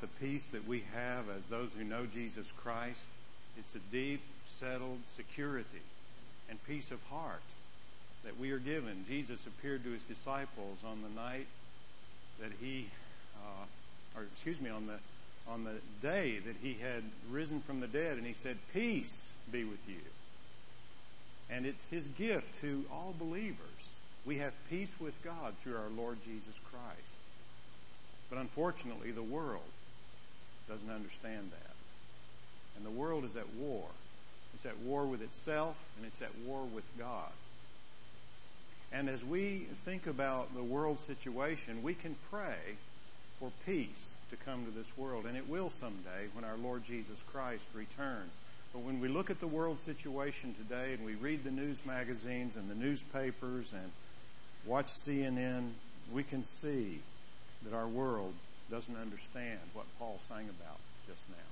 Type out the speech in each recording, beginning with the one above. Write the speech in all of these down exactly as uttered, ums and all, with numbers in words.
the peace that we have as those who know Jesus Christ? It's a deep, settled security and peace of heart that we are given. Jesus appeared to his disciples on the night that he, uh, or excuse me, on the on the day that he had risen from the dead, and he said, "Peace be with you." And it's his gift to all believers. We have peace with God through our Lord Jesus Christ. But unfortunately, the world doesn't understand that. And the world is at war. It's at war with itself, and it's at war with God. And as we think about the world situation, we can pray for peace to come to this world. And it will someday when our Lord Jesus Christ returns. But when we look at the world situation today and we read the news magazines and the newspapers and watch C N N, we can see that our world doesn't understand what Paul sang about just now.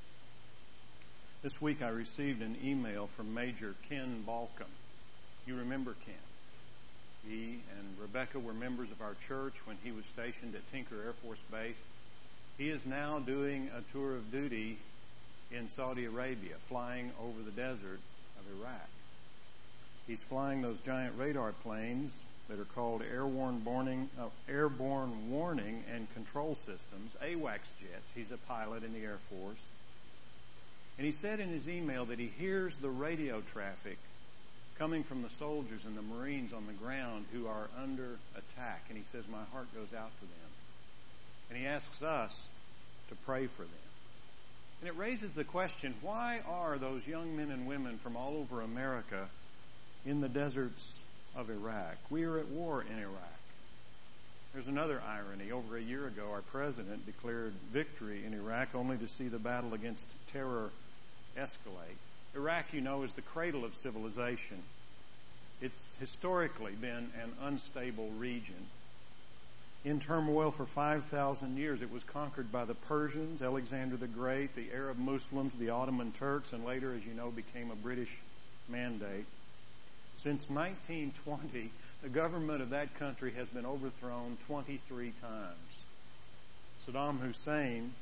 This week I received an email from Major Ken Balcom. You remember Ken? He and Rebecca were members of our church when he was stationed at Tinker Air Force Base. He is now doing a tour of duty in Saudi Arabia, flying over the desert of Iraq. He's flying those giant radar planes that are called airborne warning, uh, airborne warning and control systems, AWACS jets. He's a pilot in the Air Force. And he said in his email that he hears the radio traffic coming from the soldiers and the Marines on the ground who are under attack. And he says, my heart goes out to them. And he asks us to pray for them. And it raises the question, why are those young men and women from all over America in the deserts of Iraq? We are at war in Iraq. There's another irony. Over a year ago, our president declared victory in Iraq only to see the battle against terror escalate. Iraq, you know, is the cradle of civilization. It's historically been an unstable region. In turmoil for five thousand years, it was conquered by the Persians, Alexander the Great, the Arab Muslims, the Ottoman Turks, and later, as you know, became a British mandate. Since nineteen twenty, the government of that country has been overthrown twenty-three times. Saddam Hussein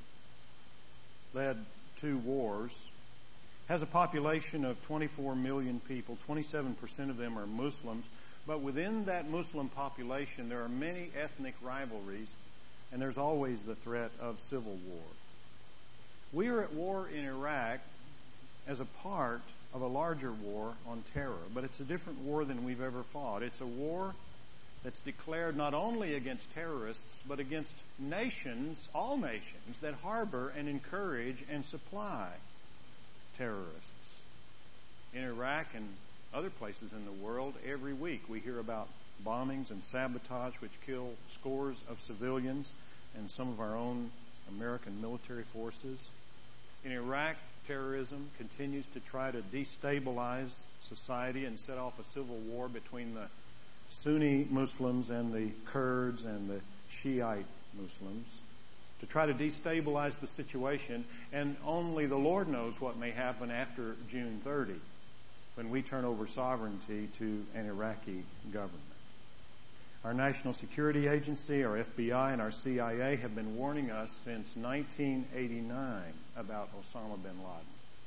led two wars, has a population of twenty-four million people. twenty-seven percent of them are Muslims. But within that Muslim population, there are many ethnic rivalries, and there's always the threat of civil war. We are at war in Iraq as a part of a larger war on terror, but it's a different war than we've ever fought. It's a war that's declared not only against terrorists, but against nations, all nations, that harbor and encourage and supply terrorists. In Iraq and other places in the world, every week we hear about bombings and sabotage which kill scores of civilians and some of our own American military forces. In Iraq, terrorism continues to try to destabilize society and set off a civil war between the Sunni Muslims and the Kurds and the Shiite Muslims to try to destabilize the situation, and only the Lord knows what may happen after June thirtieth when we turn over sovereignty to an Iraqi government. Our National Security Agency, our F B I, and our C I A have been warning us since nineteen eighty-nine about Osama bin Laden.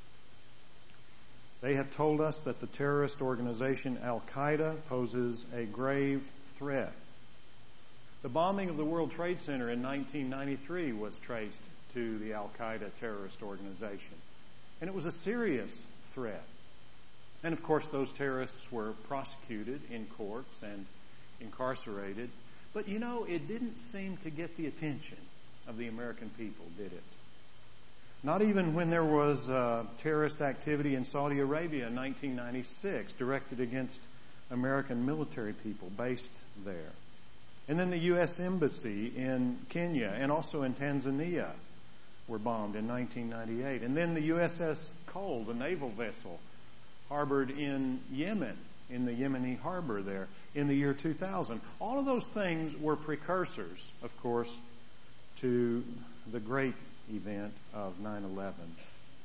They have told us that the terrorist organization Al-Qaeda poses a grave threat. The bombing of the World Trade Center in nineteen ninety-three was traced to the Al-Qaeda terrorist organization. And it was a serious threat. And of course, those terrorists were prosecuted in courts and incarcerated. But you know, it didn't seem to get the attention of the American people, did it? Not even when there was uh, terrorist activity in Saudi Arabia in nineteen ninety-six directed against American military people based there. And then the U S Embassy in Kenya and also in Tanzania were bombed in nineteen ninety-eight. And then the U S S Cole, the naval vessel, harbored in Yemen, in the Yemeni harbor there, in the year two thousand. All of those things were precursors, of course, to the great event of nine eleven.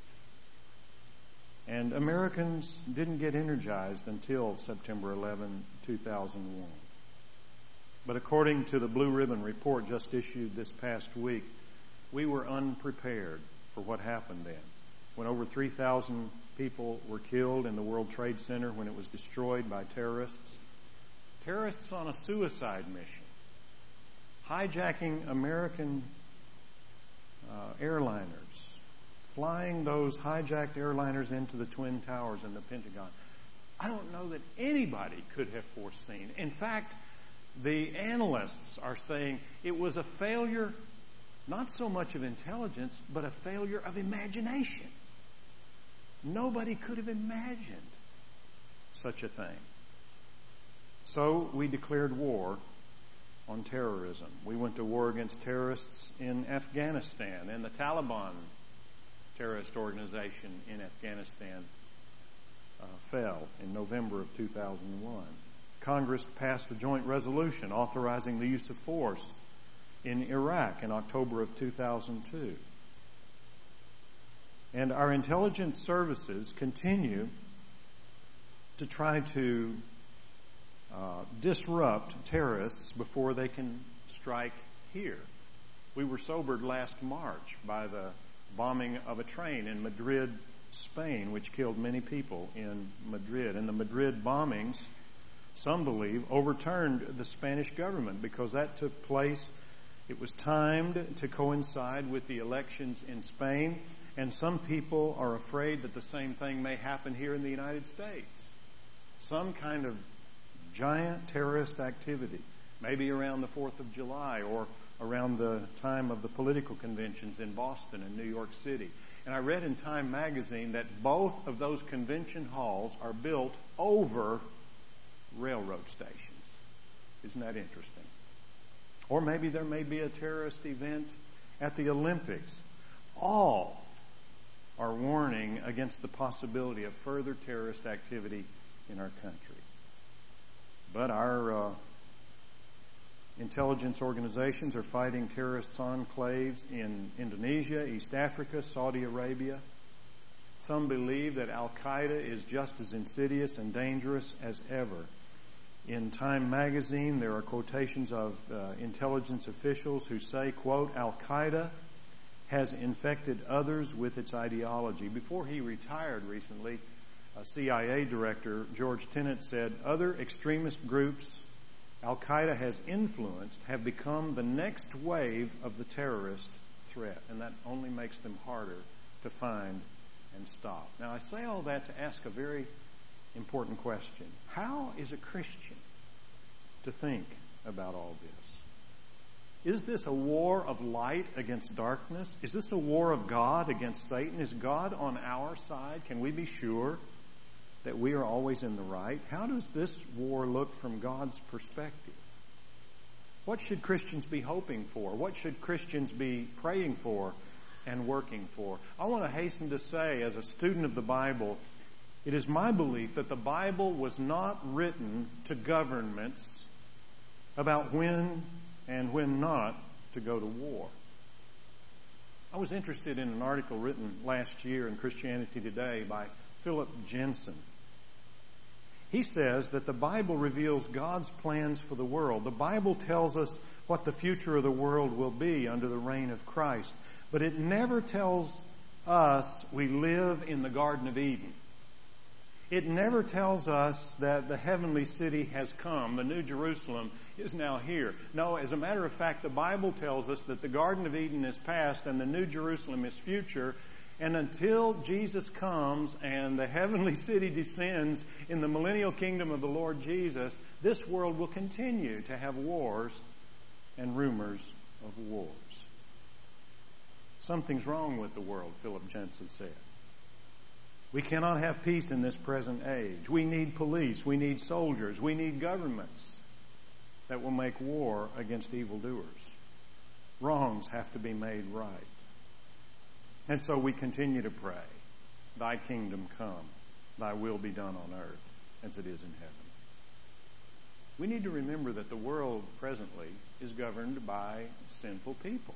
And Americans didn't get energized until September eleventh, two thousand one. But according to the Blue Ribbon report just issued this past week, We were unprepared for what happened then. When over three thousand people were killed in the World Trade Center when it was destroyed by terrorists. Terrorists on a suicide mission, hijacking American uh, airliners, flying those hijacked airliners into the Twin Towers and the Pentagon. I don't know that anybody could have foreseen. In fact, the analysts are saying it was a failure, not so much of intelligence, but a failure of imagination. Nobody could have imagined such a thing. So we declared war on terrorism. We went to war against terrorists in Afghanistan, and the Taliban terrorist organization in Afghanistan uh, fell in November of two thousand one. Congress passed a joint resolution authorizing the use of force in Iraq in October of two thousand two. And our intelligence services continue to try to uh, disrupt terrorists before they can strike here. We were sobered last March by the bombing of a train in Madrid, Spain, which killed many people in Madrid. And the Madrid bombings, some believe, overturned the Spanish government because that took place. It was timed to coincide with the elections in Spain. And some people are afraid that the same thing may happen here in the United States. Some kind of giant terrorist activity, maybe around the fourth of July or around the time of the political conventions in Boston and New York City. And I read in Time magazine that both of those convention halls are built over railroad stations. Isn't that interesting? Or maybe there may be a terrorist event at the Olympics. All are warning against the possibility of further terrorist activity in our country. But our uh, intelligence organizations are fighting terrorist enclaves in Indonesia, East Africa, Saudi Arabia. Some believe that Al-Qaeda is just as insidious and dangerous as ever. In Time magazine, there are quotations of uh, intelligence officials who say, quote, Al-Qaeda has infected others with its ideology. Before he retired recently, a C I A director, George Tenet, said, other extremist groups Al-Qaeda has influenced have become the next wave of the terrorist threat, and that only makes them harder to find and stop. Now, I say all that to ask a very important question. How is a Christian to think about all this? Is this a war of light against darkness? Is this a war of God against Satan? Is God on our side? Can we be sure that we are always in the right? How does this war look from God's perspective? What should Christians be hoping for? What should Christians be praying for and working for? I want to hasten to say, as a student of the Bible, it is my belief that the Bible was not written to governments about when and when not to go to war. I was interested in an article written last year in Christianity Today by Philip Jensen. He says that the Bible reveals God's plans for the world. The Bible tells us what the future of the world will be under the reign of Christ, but it never tells us we live in the Garden of Eden. It never tells us that the heavenly city has come, the New Jerusalem is now here. No, as a matter of fact, the Bible tells us that the Garden of Eden is past and the New Jerusalem is future. And until Jesus comes and the heavenly city descends in the millennial kingdom of the Lord Jesus, this world will continue to have wars and rumors of wars. Something's wrong with the world, Philip Jensen said. We cannot have peace in this present age. We need police. We need soldiers. We need governments that will make war against evildoers. Wrongs have to be made right. And so we continue to pray, Thy kingdom come, Thy will be done on earth as it is in heaven. We need to remember that the world presently is governed by sinful people.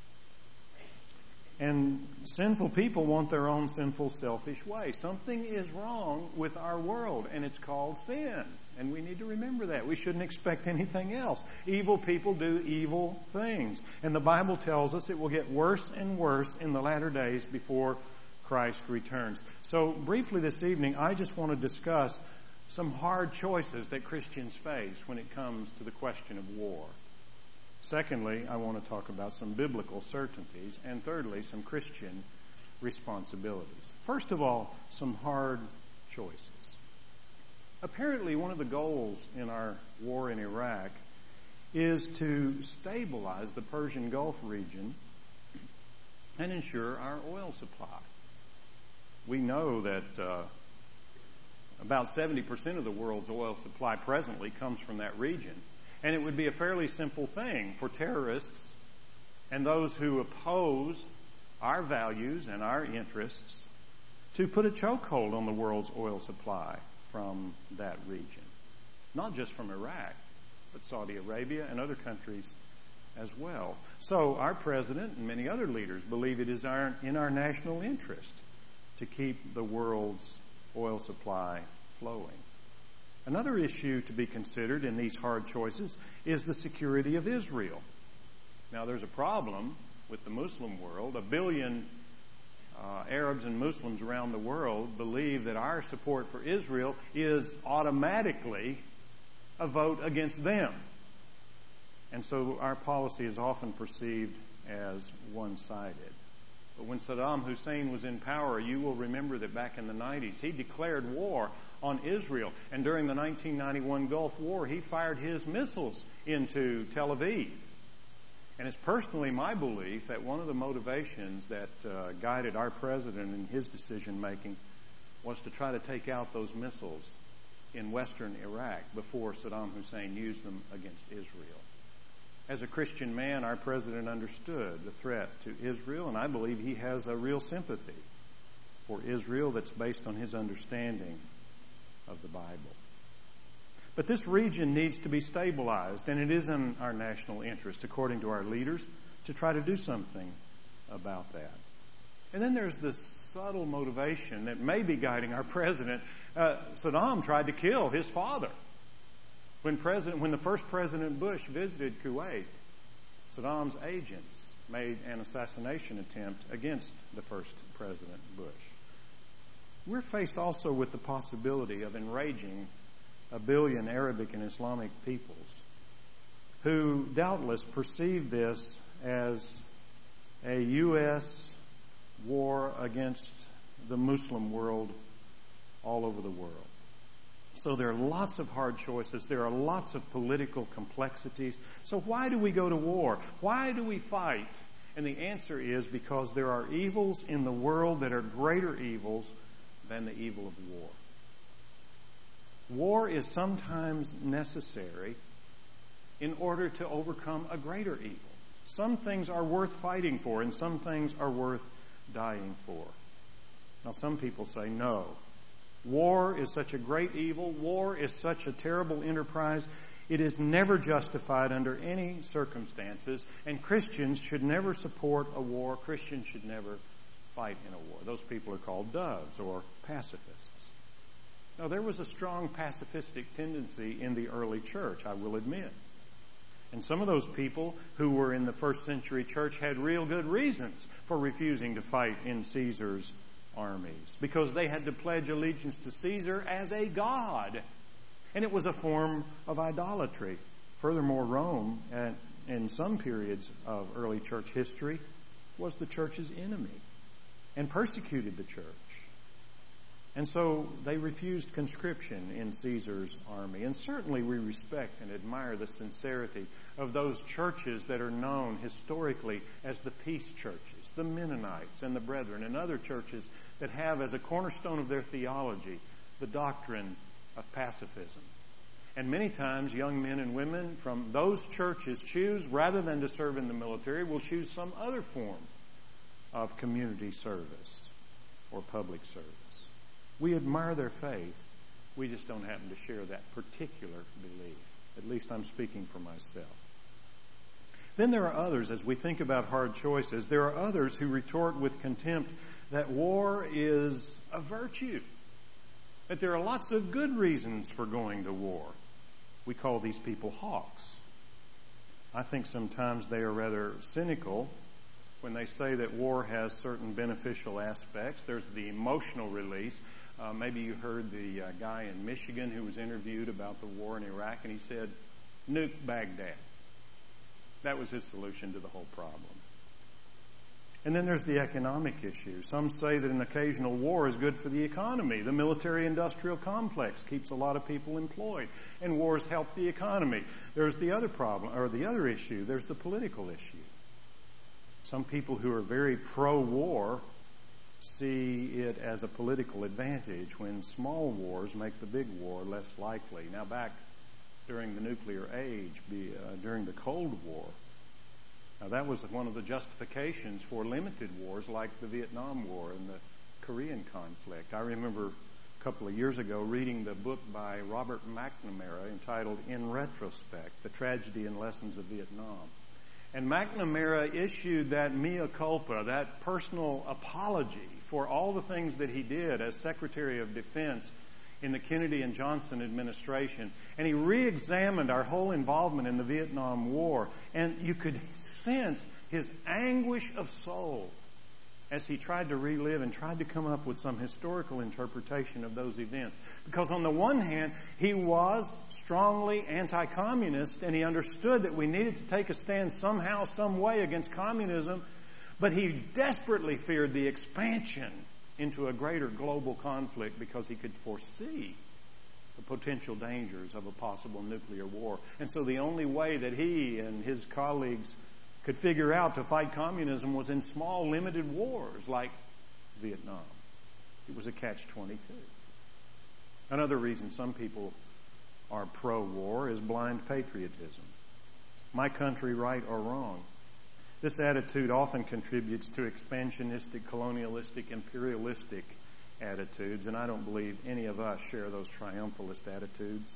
And sinful people want their own sinful, selfish way. Something is wrong with our world, and it's called sin. And we need to remember that. We shouldn't expect anything else. Evil people do evil things. And the Bible tells us it will get worse and worse in the latter days before Christ returns. So briefly this evening, I just want to discuss some hard choices that Christians face when it comes to the question of war. Secondly, I want to talk about some biblical certainties. And thirdly, some Christian responsibilities. First of all, some hard choices. Apparently, one of the goals in our war in Iraq is to stabilize the Persian Gulf region and ensure our oil supply. We know that uh, about seventy percent of the world's oil supply presently comes from that region. And it would be a fairly simple thing for terrorists and those who oppose our values and our interests to put a chokehold on the world's oil supply from that region. Not just from Iraq, but Saudi Arabia and other countries as well. So our president and many other leaders believe it is our, in our national interest to keep the world's oil supply flowing. Another issue to be considered in these hard choices is the security of Israel. Now there's a problem with the Muslim world. A billion uh, Arabs and Muslims around the world believe that our support for Israel is automatically a vote against them. And so our policy is often perceived as one-sided. But when Saddam Hussein was in power, you will remember that back in the nineties, he declared war on Israel. And during the nineteen ninety-one Gulf War, he fired his missiles into Tel Aviv. And it's personally my belief that one of the motivations that uh, guided our president in his decision-making was to try to take out those missiles in western Iraq before Saddam Hussein used them against Israel. As a Christian man, our president understood the threat to Israel, and I believe he has a real sympathy for Israel that's based on his understanding of the Bible. But this region needs to be stabilized, and it is in our national interest, according to our leaders, to try to do something about that. And then there's this subtle motivation that may be guiding our president. Uh, Saddam tried to kill his father. When President, when the first President Bush visited Kuwait, Saddam's agents made an assassination attempt against the first President Bush. We're faced also with the possibility of enraging a billion Arabic and Islamic peoples who doubtless perceive this as a U S war against the Muslim world all over the world. So there are lots of hard choices. There are lots of political complexities. So why do we go to war? Why do we fight? And the answer is because there are evils in the world that are greater evils than the evil of war. War is sometimes necessary in order to overcome a greater evil. Some things are worth fighting for, and some things are worth dying for. Now, some people say, no, war is such a great evil. War is such a terrible enterprise. It is never justified under any circumstances, and Christians should never support a war. Christians should never fight in a war. Those people are called doves or pacifists. Now, there was a strong pacifistic tendency in the early church, I will admit. And some of those people who were in the first century church had real good reasons for refusing to fight in Caesar's armies, because they had to pledge allegiance to Caesar as a god. And it was a form of idolatry. Furthermore, Rome, at, in some periods of early church history, was the church's enemy and persecuted the church. And so they refused conscription in Caesar's army. And certainly we respect and admire the sincerity of those churches that are known historically as the peace churches, the Mennonites and the Brethren, and other churches that have as a cornerstone of their theology the doctrine of pacifism. And many times young men and women from those churches choose, rather than to serve in the military, will choose some other form of community service or public service. We admire their faith. We just don't happen to share that particular belief. At least I'm speaking for myself. Then there are others, as we think about hard choices, there are others who retort with contempt that war is a virtue. that there are lots of good reasons for going to war. We call these people hawks. I think sometimes they are rather cynical when they say that war has certain beneficial aspects. There's the emotional release. Uh, maybe you heard the uh, guy in Michigan who was interviewed about the war in Iraq, and he said, nuke Baghdad. That was his solution to the whole problem. And then there's the economic issue. Some say that an occasional war is good for the economy. The military-industrial complex keeps a lot of people employed, and wars help the economy. There's the other problem, or the other issue. There's the political issue. Some people who are very pro-war see it as a political advantage when small wars make the big war less likely. Now, back during the nuclear age, be, uh, during the Cold War, now that was one of the justifications for limited wars like the Vietnam War and the Korean conflict. I remember a couple of years ago reading the book by Robert McNamara entitled In Retrospect, The Tragedy and Lessons of Vietnam. And McNamara issued that mea culpa, that personal apology for all the things that he did as Secretary of Defense in the Kennedy and Johnson administration. And he re-examined our whole involvement in the Vietnam War. And you could sense his anguish of soul as he tried to relive and tried to come up with some historical interpretation of those events. Because on the one hand, he was strongly anti-communist, and he understood that we needed to take a stand somehow, some way against communism, but he desperately feared the expansion into a greater global conflict because he could foresee the potential dangers of a possible nuclear war. And so the only way that he and his colleagues could figure out to fight communism was in small, limited wars like Vietnam. It was a catch twenty-two. Another reason some people are pro-war is blind patriotism. My country, right or wrong. This attitude often contributes to expansionistic, colonialistic, imperialistic attitudes, and I don't believe any of us share those triumphalist attitudes,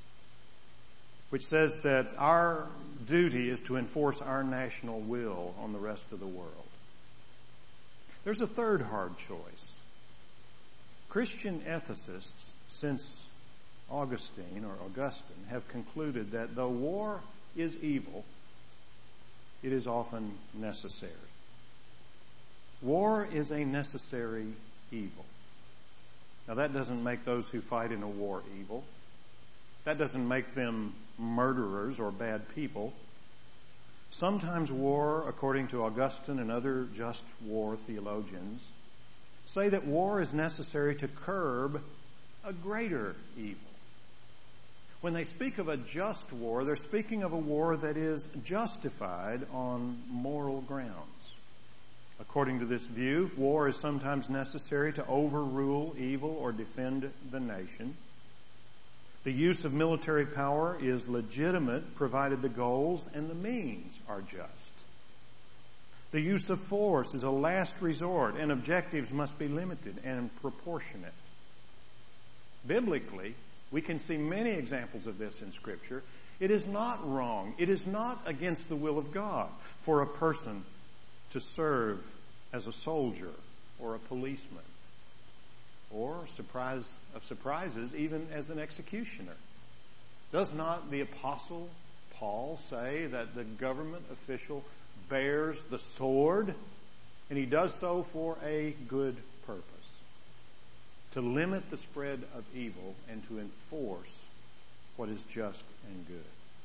which says that our duty is to enforce our national will on the rest of the world. There's a third hard choice. Christian ethicists since Augustine or Augustine have concluded that though war is evil, it is often necessary. War is a necessary evil. Now that doesn't make those who fight in a war evil. That doesn't make them murderers or bad people. Sometimes war, according to Augustine and other just war theologians, say that war is necessary to curb a greater evil. When they speak of a just war, they're speaking of a war that is justified on moral grounds. According to this view, war is sometimes necessary to overrule evil or defend the nation. The use of military power is legitimate provided the goals and the means are just. The use of force is a last resort, and objectives must be limited and proportionate. Biblically, we can see many examples of this in Scripture. It is not wrong, it is not against the will of God for a person to serve as a soldier or a policeman, or, surprise of surprises, even as an executioner. Does not the Apostle Paul say that the government official bears the sword, and he does so for a good purpose? To limit the spread of evil and to enforce what is just and good.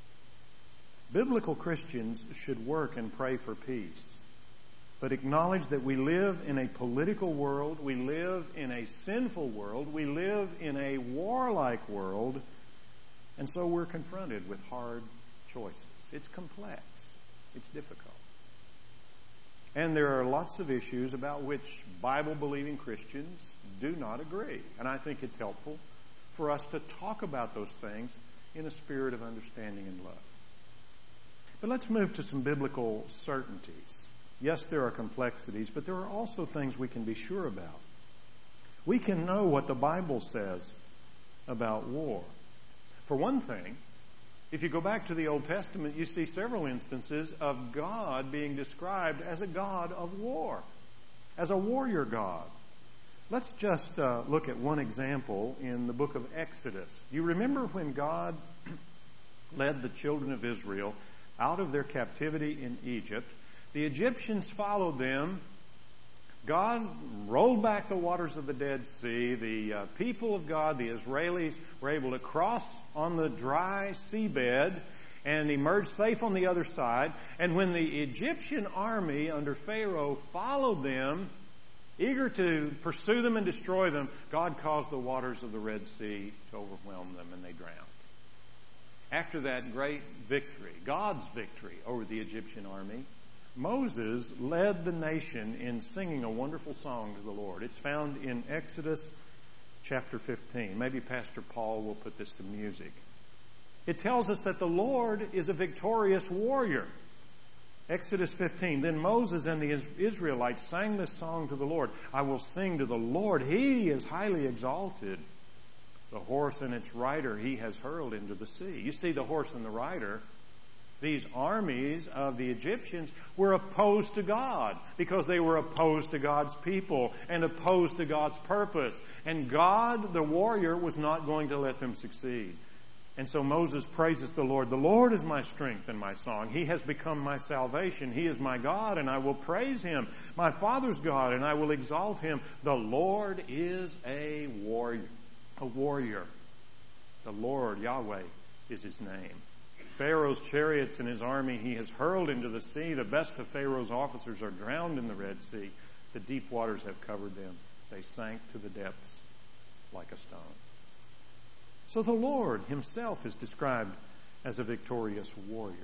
Biblical Christians should work and pray for peace, but acknowledge that we live in a political world, we live in a sinful world, we live in a warlike world, and so we're confronted with hard choices. It's complex. It's difficult. And there are lots of issues about which Bible-believing Christians do not agree. And I think it's helpful for us to talk about those things in a spirit of understanding and love. But let's move to some biblical certainties. Yes, there are complexities, but there are also things we can be sure about. We can know what the Bible says about war. For one thing, if you go back to the Old Testament, you see several instances of God being described as a God of war, as a warrior God. Let's just uh, look at one example in the book of Exodus. You remember when God led the children of Israel out of their captivity in Egypt? The Egyptians followed them. God rolled back the waters of the Dead Sea. The uh, people of God, the Israelis, were able to cross on the dry seabed and emerge safe on the other side. And when the Egyptian army under Pharaoh followed them, eager to pursue them and destroy them, God caused the waters of the Red Sea to overwhelm them, and they drowned. After that great victory, God's victory over the Egyptian army, Moses led the nation in singing a wonderful song to the Lord. It's found in Exodus chapter fifteen. Maybe Pastor Paul will put this to music. It tells us that the Lord is a victorious warrior. Exodus fifteen, then Moses and the Israelites sang this song to the Lord. I will sing to the Lord. He is highly exalted. The horse and its rider he has hurled into the sea. You see, the horse and the rider, these armies of the Egyptians, were opposed to God because they were opposed to God's people and opposed to God's purpose. And God, the warrior, was not going to let them succeed. And so Moses praises the Lord. The Lord is my strength and my song. He has become my salvation. He is my God, and I will praise Him. My Father's God, and I will exalt Him. The Lord is a warrior. A warrior. The Lord, Yahweh, is His name. Pharaoh's chariots and his army He has hurled into the sea. The best of Pharaoh's officers are drowned in the Red Sea. The deep waters have covered them. They sank to the depths like a stone. So the Lord Himself is described as a victorious warrior.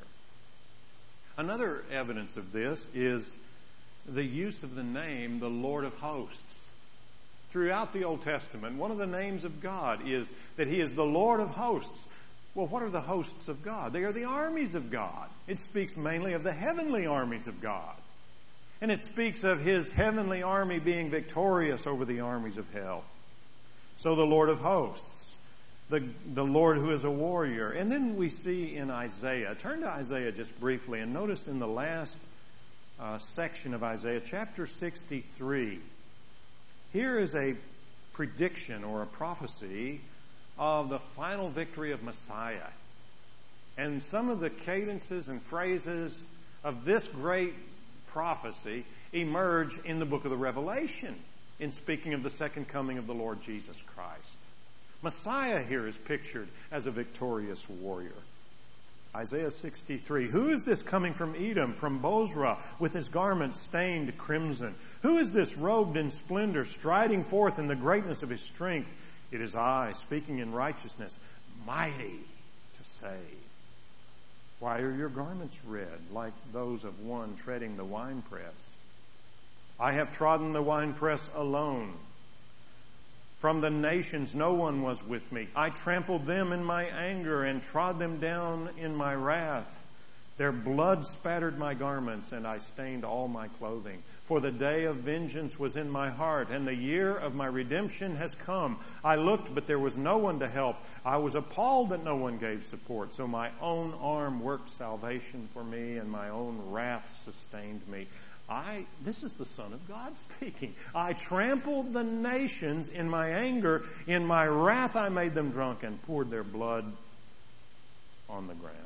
Another evidence of this is the use of the name the Lord of Hosts. Throughout the Old Testament, one of the names of God is that He is the Lord of Hosts. Well, what are the hosts of God? They are the armies of God. It speaks mainly of the heavenly armies of God. And it speaks of His heavenly army being victorious over the armies of hell. So the Lord of Hosts, the, the Lord who is a warrior. And then we see in Isaiah, turn to Isaiah just briefly and notice in the last uh, section of Isaiah, chapter sixty-three, here is a prediction or a prophecy of the final victory of Messiah. And some of the cadences and phrases of this great prophecy emerge in the book of the Revelation in speaking of the second coming of the Lord Jesus Christ. Messiah here is pictured as a victorious warrior. Isaiah sixty-three, who is this coming from Edom, from Bozrah, with his garments stained crimson? Who is this robed in splendor, striding forth in the greatness of his strength? It is I, speaking in righteousness, mighty to save. Why are your garments red, like those of one treading the winepress? I have trodden the winepress alone. From the nations no one was with me. I trampled them in my anger and trod them down in my wrath. Their blood spattered my garments, and I stained all my clothing. For the day of vengeance was in my heart, and the year of my redemption has come. I looked, but there was no one to help. I was appalled that no one gave support. So my own arm worked salvation for me, and my own wrath sustained me. I, this is the Son of God speaking. I trampled the nations in my anger. In my wrath I made them drunk and poured their blood on the ground.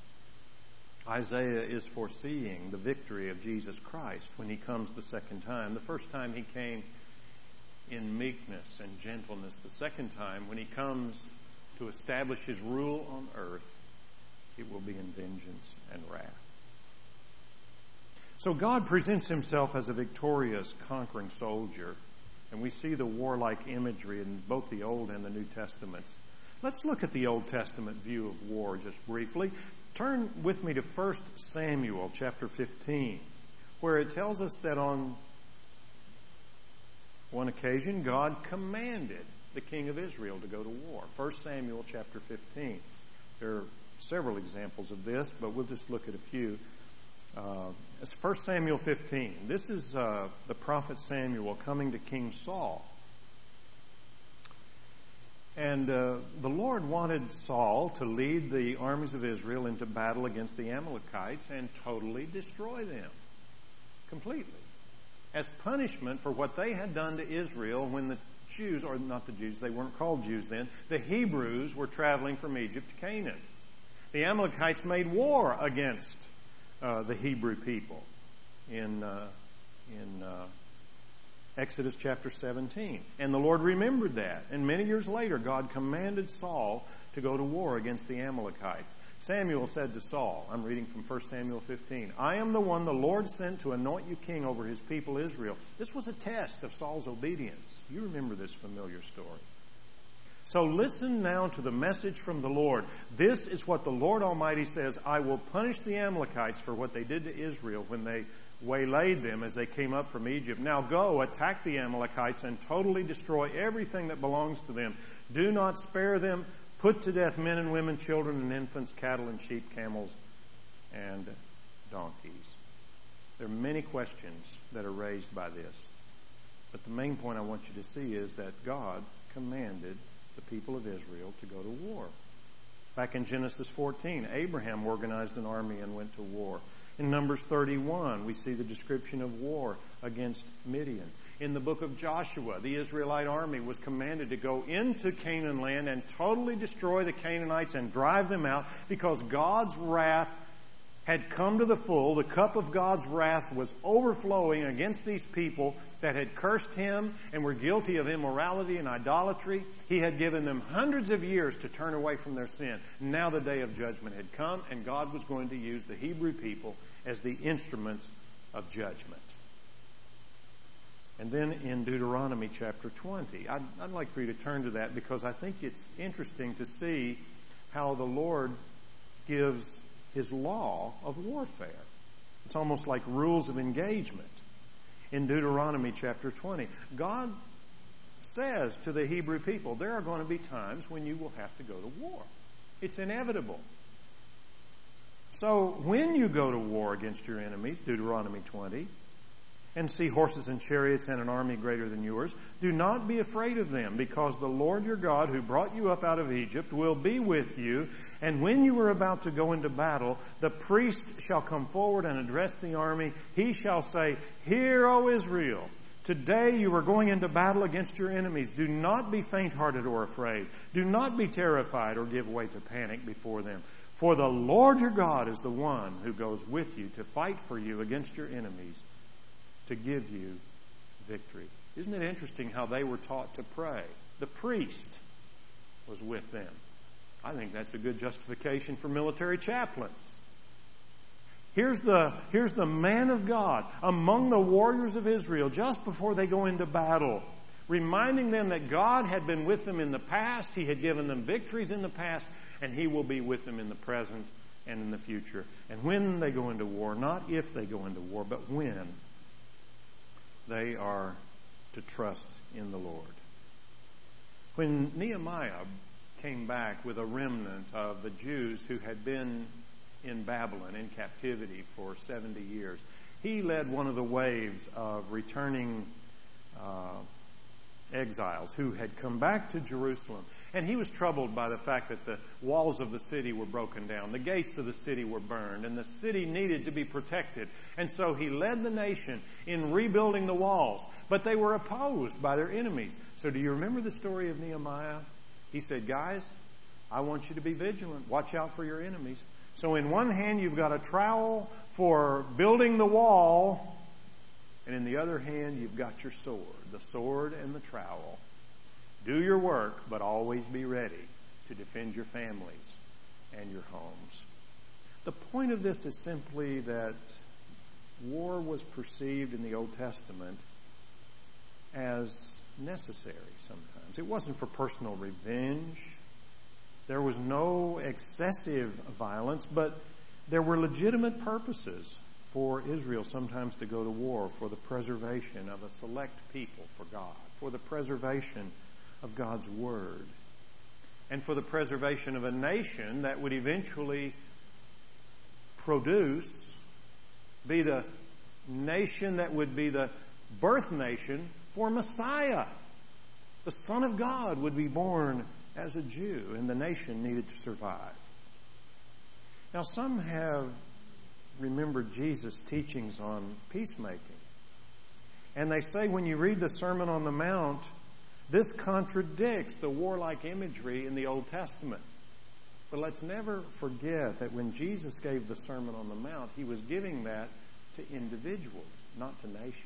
Isaiah is foreseeing the victory of Jesus Christ when He comes the second time. The first time He came in meekness and gentleness. The second time, when He comes to establish His rule on earth, it will be in vengeance and wrath. So God presents Himself as a victorious, conquering soldier. And we see the warlike imagery in both the Old and the New Testaments. Let's look at the Old Testament view of war just briefly. Turn with me to First Samuel chapter fifteen, where it tells us that on one occasion God commanded the king of Israel to go to war. First Samuel chapter fifteen. There are several examples of this, but we'll just look at a few. Uh, it's First Samuel fifteen. This is uh, the prophet Samuel coming to King Saul. And uh, the Lord wanted Saul to lead the armies of Israel into battle against the Amalekites and totally destroy them. Completely. as punishment for what they had done to Israel when the Jews, or not the Jews, they weren't called Jews then, the Hebrews were traveling from Egypt to Canaan. The Amalekites made war against uh, the Hebrew people in, uh, in uh, Exodus chapter seventeen. And the Lord remembered that. And many years later, God commanded Saul to go to war against the Amalekites. Samuel said to Saul, I'm reading from First Samuel fifteen, I am the one the Lord sent to anoint you king over his people Israel. This was a test of Saul's obedience. You remember this familiar story. So listen now to the message from the Lord. This is what the Lord Almighty says, I will punish the Amalekites for what they did to Israel when they waylaid them as they came up from Egypt. Now go, attack the Amalekites and totally destroy everything that belongs to them. Do not spare them. Put to death men and women, children and infants, cattle and sheep, camels and donkeys. There are many questions that are raised by this. But the main point I want you to see is that God commanded the people of Israel to go to war. Back in Genesis fourteen, Abraham organized an army and went to war. In Numbers thirty-one, we see the description of war against Midian. In the book of Joshua, the Israelite army was commanded to go into Canaan land and totally destroy the Canaanites and drive them out because God's wrath had come to the full. The cup of God's wrath was overflowing against these people that had cursed him and were guilty of immorality and idolatry. He had given them hundreds of years to turn away from their sin. Now the day of judgment had come, and God was going to use the Hebrew people as the instruments of judgment. And then in Deuteronomy chapter twenty, I'd, I'd like for you to turn to that because I think it's interesting to see how the Lord gives his law of warfare. It's almost like rules of engagement. In Deuteronomy chapter twenty, God says to the Hebrew people, there are going to be times when you will have to go to war. It's inevitable. So when you go to war against your enemies, Deuteronomy twenty, and see horses and chariots and an army greater than yours, do not be afraid of them, because the Lord your God, who brought you up out of Egypt, will be with you. And when you are about to go into battle, the priest shall come forward and address the army. He shall say, Hear, O Israel, today you are going into battle against your enemies. Do not be faint-hearted or afraid. Do not be terrified or give way to panic before them. For the Lord your God is the one who goes with you to fight for you against your enemies, to give you victory. Isn't it interesting how they were taught to pray? The priest was with them. I think that's a good justification for military chaplains. Here's the, here's the man of God among the warriors of Israel just before they go into battle, reminding them that God had been with them in the past, He had given them victories in the past, and He will be with them in the present and in the future. And when they go into war, not if they go into war, but when, they are to trust in the Lord. When Nehemiah came back with a remnant of the Jews who had been in Babylon in captivity for seventy years, he led one of the waves of returning uh, exiles who had come back to Jerusalem. And he was troubled by the fact that the walls of the city were broken down, the gates of the city were burned, and the city needed to be protected. And so he led the nation in rebuilding the walls, but they were opposed by their enemies. So do you remember the story of Nehemiah? He said, guys, I want you to be vigilant. Watch out for your enemies. So in one hand, you've got a trowel for building the wall, and in the other hand, you've got your sword, the sword and the trowel. Do your work, but always be ready to defend your families and your homes. The point of this is simply that war was perceived in the Old Testament as necessary sometimes. It wasn't for personal revenge. There was no excessive violence, but there were legitimate purposes for Israel sometimes to go to war for the preservation of a select people for God, for the preservation of God's Word, and for the preservation of a nation that would eventually produce, be the nation that would be the birth nation for Messiah. The Son of God would be born as a Jew, and the nation needed to survive. Now, some have remembered Jesus' teachings on peacemaking. And they say when you read the Sermon on the Mount, this contradicts the warlike imagery in the Old Testament. But let's never forget that when Jesus gave the Sermon on the Mount, He was giving that to individuals, not to nations.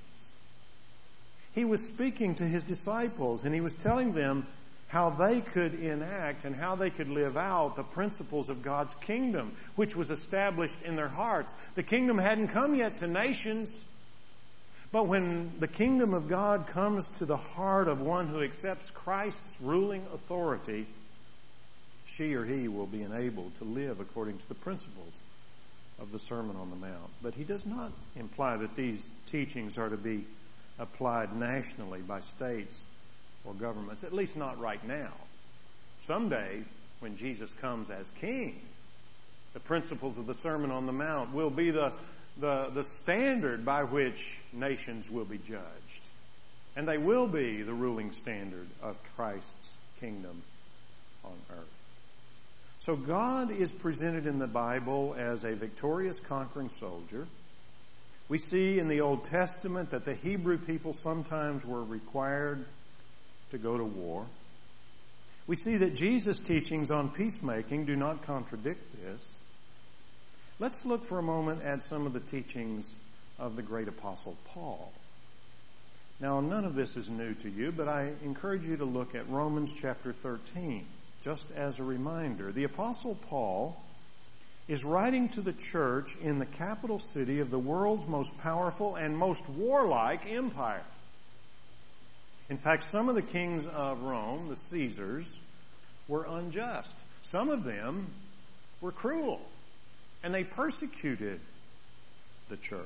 He was speaking to His disciples, and He was telling them how they could enact and how they could live out the principles of God's kingdom, which was established in their hearts. The kingdom hadn't come yet to nations, but when the kingdom of God comes to the heart of one who accepts Christ's ruling authority, she or he will be enabled to live according to the principles of the Sermon on the Mount. But He does not imply that these teachings are to be applied nationally by states or governments, at least not right now. Someday, when Jesus comes as King, the principles of the Sermon on the Mount will be the, the, the standard by which nations will be judged. And they will be the ruling standard of Christ's kingdom on earth. So God is presented in the Bible as a victorious, conquering soldier. We see in the Old Testament that the Hebrew people sometimes were required to go to war. We see that Jesus' teachings on peacemaking do not contradict this. Let's look for a moment at some of the teachings of the great apostle Paul. Now, none of this is new to you, but I encourage you to look at Romans chapter thirteen, just as a reminder. The apostle Paul is writing to the church in the capital city of the world's most powerful and most warlike empire. In fact, some of the kings of Rome, the Caesars, were unjust. Some of them were cruel, and they persecuted the church.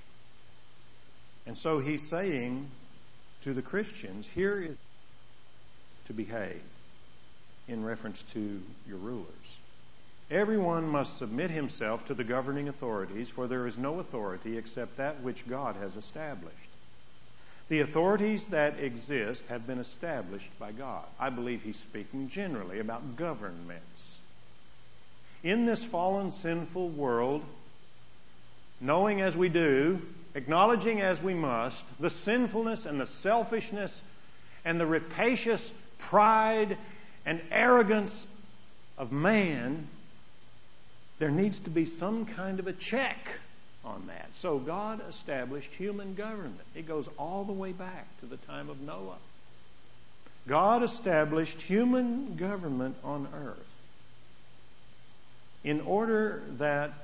And so he's saying to the Christians, here is to behave in reference to your rulers. Everyone must submit himself to the governing authorities, for there is no authority except that which God has established. The authorities that exist have been established by God. I believe he's speaking generally about governments. In this fallen, sinful world, knowing as we do, acknowledging as we must, the sinfulness and the selfishness and the rapacious pride and arrogance of man, there needs to be some kind of a check on that. So God established human government. It goes all the way back to the time of Noah. God established human government on earth in order that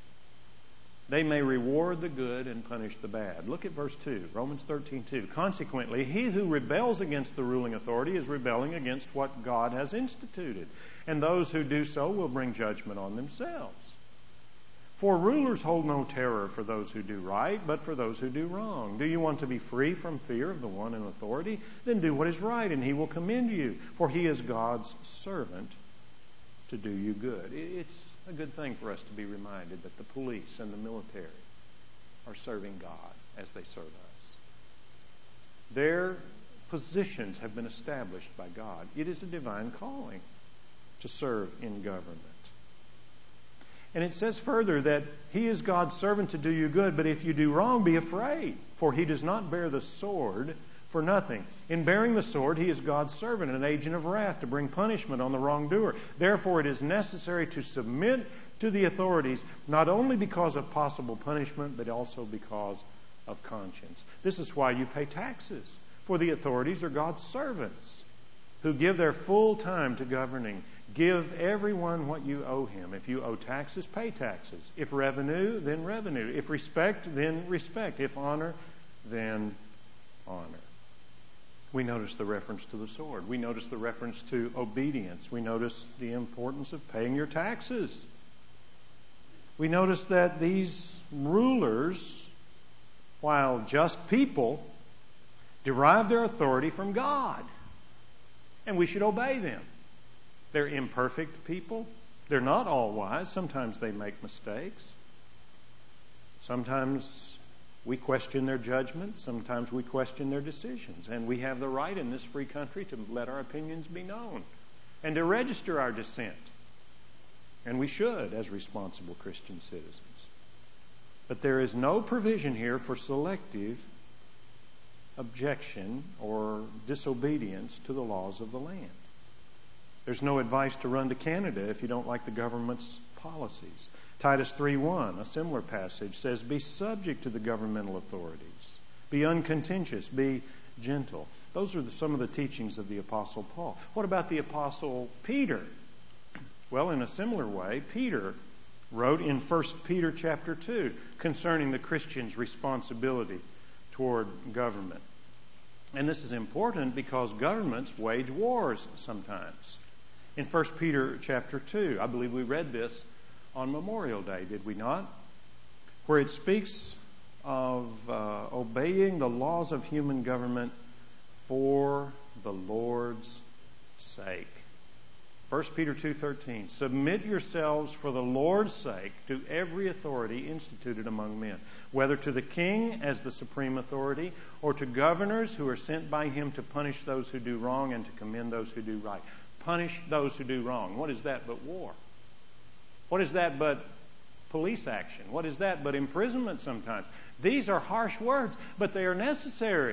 they may reward the good and punish the bad. Look at verse two, Romans thirteen two. Consequently, he who rebels against the ruling authority is rebelling against what God has instituted, and those who do so will bring judgment on themselves. For rulers hold no terror for those who do right, but for those who do wrong. Do you want to be free from fear of the one in authority? Then do what is right, and he will commend you, for he is God's servant to do you good. It's a good thing for us to be reminded that the police and the military are serving God as they serve us. Their positions have been established by God. It is a divine calling to serve in government. And it says further that he is God's servant to do you good, but if you do wrong, be afraid, for he does not bear the sword for nothing. In bearing the sword, he is God's servant, an agent of wrath to bring punishment on the wrongdoer. Therefore, it is necessary to submit to the authorities, not only because of possible punishment, but also because of conscience. This is why you pay taxes, for the authorities are God's servants who give their full time to governing. Give everyone what you owe him. If you owe taxes, pay taxes. If revenue, then revenue. If respect, then respect. If honor, then honor. We notice the reference to the sword. We notice the reference to obedience. We notice the importance of paying your taxes. We notice that these rulers, while just people, derive their authority from God. And we should obey them. They're imperfect people. They're not all wise. Sometimes they make mistakes. Sometimes we question their judgment. Sometimes we question their decisions. And we have the right in this free country to let our opinions be known and to register our dissent. And we should as responsible Christian citizens. But there is no provision here for selective objection or disobedience to the laws of the land. There's no advice to run to Canada if you don't like the government's policies. Titus three one, a similar passage, says, be subject to the governmental authorities. Be uncontentious. Be gentle. Those are the, some of the teachings of the Apostle Paul. What about the Apostle Peter? Well, in a similar way, Peter wrote in First Peter chapter two concerning the Christian's responsibility toward government. And this is important because governments wage wars sometimes. In First Peter chapter two, I believe we read this on Memorial Day, did we not? Where it speaks of uh, obeying the laws of human government for the Lord's sake. First Peter two thirteen, submit yourselves for the Lord's sake to every authority instituted among men, whether to the king as the supreme authority or to governors who are sent by him to punish those who do wrong and to commend those who do right. Punish those who do wrong. What is that but war? What is that but police action? What is that but imprisonment sometimes? These are harsh words, but they are necessary.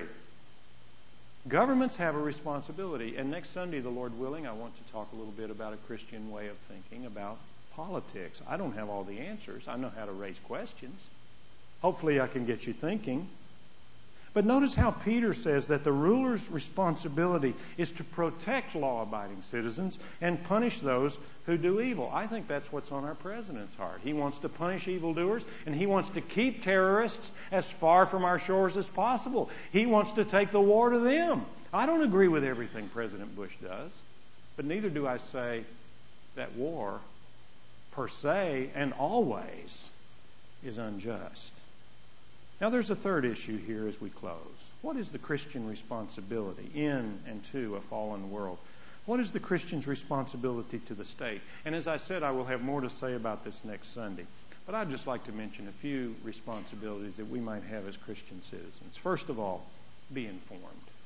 Governments have a responsibility. And next Sunday, the Lord willing, I want to talk a little bit about a Christian way of thinking about politics. I don't have all the answers. I know how to raise questions. Hopefully I can get you thinking. But notice how Peter says that the ruler's responsibility is to protect law-abiding citizens and punish those who do evil. I think that's what's on our president's heart. He wants to punish evildoers, and he wants to keep terrorists as far from our shores as possible. He wants to take the war to them. I don't agree with everything President Bush does, but neither do I say that war, per se and always, is unjust. Now there's a third issue here as we close. What is the Christian responsibility in and to a fallen world? What is the Christian's responsibility to the state? And as I said, I will have more to say about this next Sunday. But I'd just like to mention a few responsibilities that we might have as Christian citizens. First of all, be informed.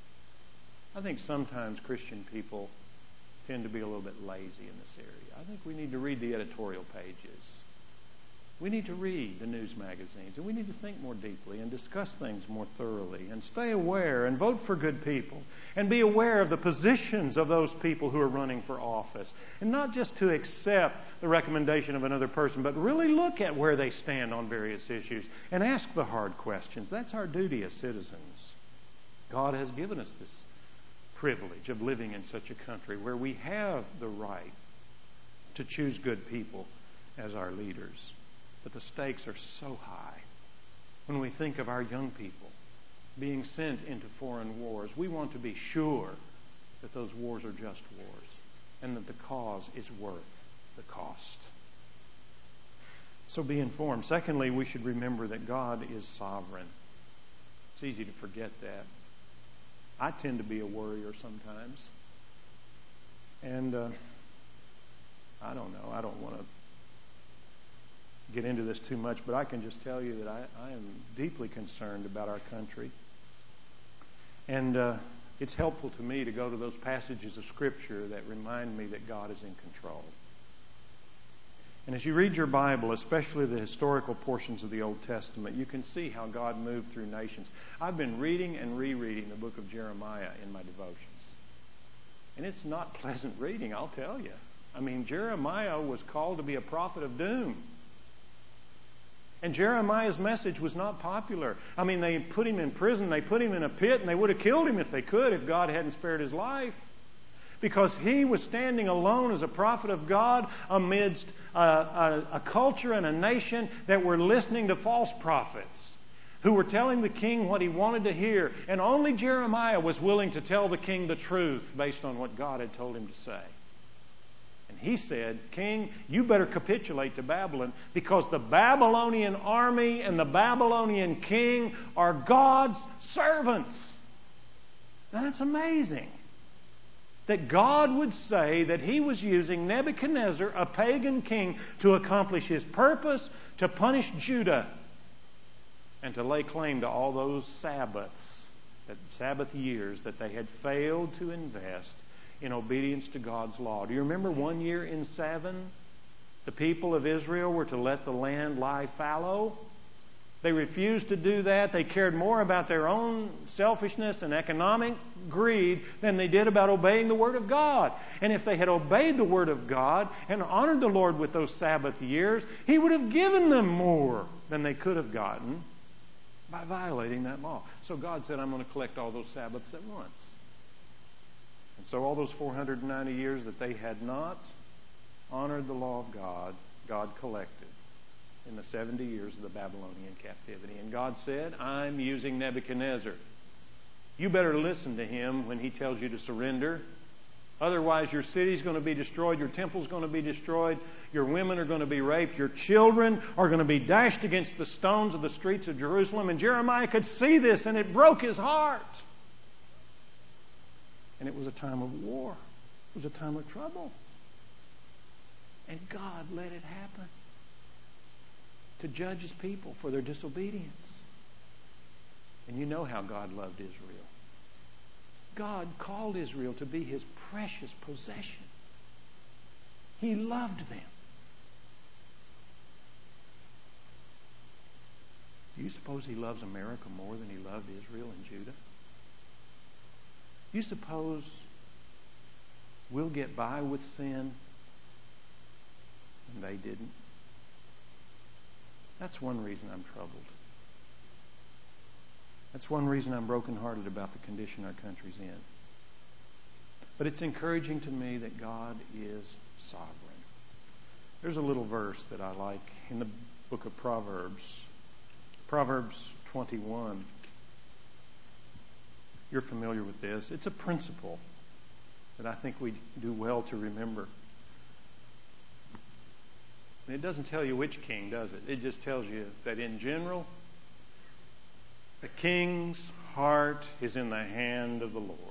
I think sometimes Christian people tend to be a little bit lazy in this area. I think we need to read the editorial pages. We need to read the news magazines, and we need to think more deeply and discuss things more thoroughly and stay aware and vote for good people and be aware of the positions of those people who are running for office, and not just to accept the recommendation of another person, but really look at where they stand on various issues and ask the hard questions. That's our duty as citizens. God has given us this privilege of living in such a country where we have the right to choose good people as our leaders. But the stakes are so high. When we think of our young people being sent into foreign wars, we want to be sure that those wars are just wars and that the cause is worth the cost. So be informed. Secondly, we should remember that God is sovereign. It's easy to forget that. I tend to be a worrier sometimes. And uh, I don't know. I don't want to get into this too much, but I can just tell you that I, I am deeply concerned about our country. And uh, it's helpful to me to go to those passages of Scripture that remind me that God is in control. And as you read your Bible, especially the historical portions of the Old Testament, you can see how God moved through nations. I've been reading and rereading the book of Jeremiah in my devotions. And it's not pleasant reading, I'll tell you. I mean, Jeremiah was called to be a prophet of doom. And Jeremiah's message was not popular. I mean, they put him in prison, they put him in a pit, and they would have killed him if they could, if God hadn't spared his life. Because he was standing alone as a prophet of God amidst a, a, a culture and a nation that were listening to false prophets who were telling the king what he wanted to hear. And only Jeremiah was willing to tell the king the truth based on what God had told him to say. He said, King, you better capitulate to Babylon because the Babylonian army and the Babylonian king are God's servants. Now that's amazing. That God would say that he was using Nebuchadnezzar, a pagan king, to accomplish his purpose, to punish Judah, and to lay claim to all those Sabbaths, that Sabbath years that they had failed to invest in obedience to God's law. Do you remember one year in seven, the people of Israel were to let the land lie fallow? They refused to do that. They cared more about their own selfishness and economic greed than they did about obeying the Word of God. And if they had obeyed the Word of God and honored the Lord with those Sabbath years, He would have given them more than they could have gotten by violating that law. So God said, I'm going to collect all those Sabbaths at once. And so all those four hundred ninety years that they had not honored the law of God, God collected in the seventy years of the Babylonian captivity. And God said, I'm using Nebuchadnezzar. You better listen to him when he tells you to surrender. Otherwise, your city's going to be destroyed. Your temple's going to be destroyed. Your women are going to be raped. Your children are going to be dashed against the stones of the streets of Jerusalem. And Jeremiah could see this, and it broke his heart. And it was a time of war. It was a time of trouble. And God let it happen to judge His people for their disobedience. And you know how God loved Israel. God called Israel to be His precious possession. He loved them. Do you suppose He loves America more than He loved Israel and Judah? Do you suppose we'll get by with sin and they didn't? That's one reason I'm troubled. That's one reason I'm brokenhearted about the condition our country's in. But it's encouraging to me that God is sovereign. There's a little verse that I like in the book of Proverbs. Proverbs twenty-one. You're familiar with this. It's a principle that I think we do well to remember. And it doesn't tell you which king, does it? It just tells you that in general, the king's heart is in the hand of the Lord.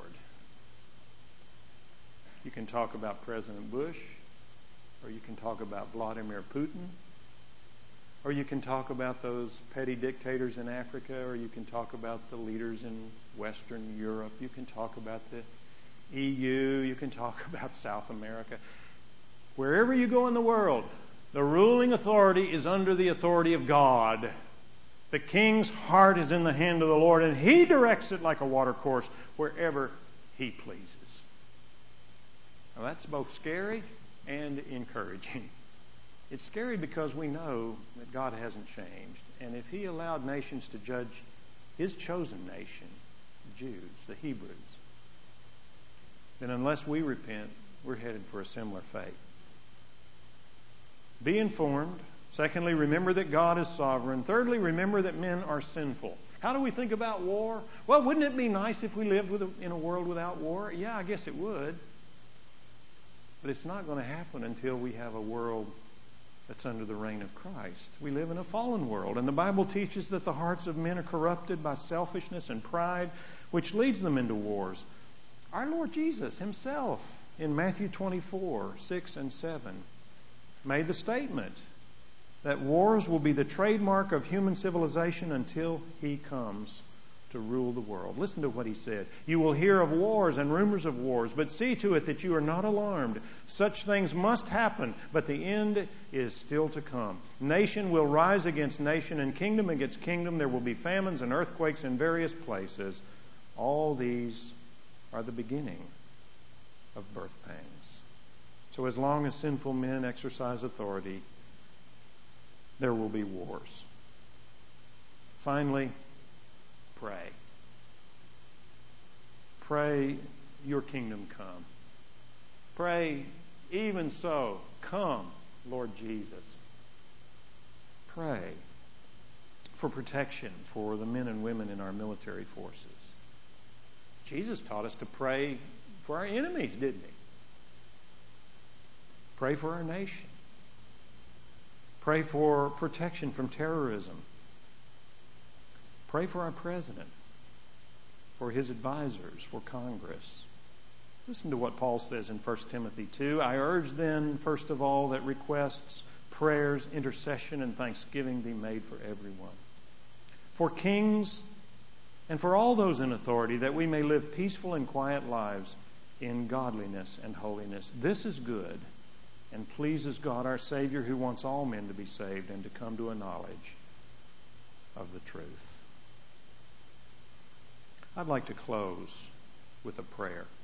You can talk about President Bush, or you can talk about Vladimir Putin, or you can talk about those petty dictators in Africa, or you can talk about the leaders in Western Europe. You can talk about the E U. You can talk about South America. Wherever you go in the world, the ruling authority is under the authority of God. The king's heart is in the hand of the Lord, and He directs it like a watercourse wherever He pleases. Now that's both scary and encouraging. It's scary because we know that God hasn't changed. And if He allowed nations to judge His chosen nation, the Jews, the Hebrews, then unless we repent, we're headed for a similar fate. Be informed. Secondly, remember that God is sovereign. Thirdly, remember that men are sinful. How do we think about war? Well, wouldn't it be nice if we lived with a, in a world without war? Yeah, I guess it would. But it's not going to happen until we have a world that's under the reign of Christ. We live in a fallen world, and the Bible teaches that the hearts of men are corrupted by selfishness and pride, which leads them into wars. Our Lord Jesus Himself, in Matthew twenty-four, six and seven, made the statement that wars will be the trademark of human civilization until He comes to rule the world. Listen to what He said. You will hear of wars and rumors of wars, but see to it that you are not alarmed. Such things must happen, but the end is still to come. Nation will rise against nation and kingdom against kingdom. There will be famines and earthquakes in various places. All these are the beginning of birth pangs. So as long as sinful men exercise authority, there will be wars. Finally, pray. Pray, your kingdom come. Pray, even so, come, Lord Jesus. Pray for protection for the men and women in our military forces. Jesus taught us to pray for our enemies, didn't He? Pray for our nation. Pray for protection from terrorism. Pray for our president, for his advisors, for Congress. Listen to what Paul says in First Timothy two. I urge then, first of all, that requests, prayers, intercession, and thanksgiving be made for everyone. For kings and for all those in authority, that we may live peaceful and quiet lives in godliness and holiness. This is good and pleases God our Savior, who wants all men to be saved and to come to a knowledge of the truth. I'd like to close with a prayer.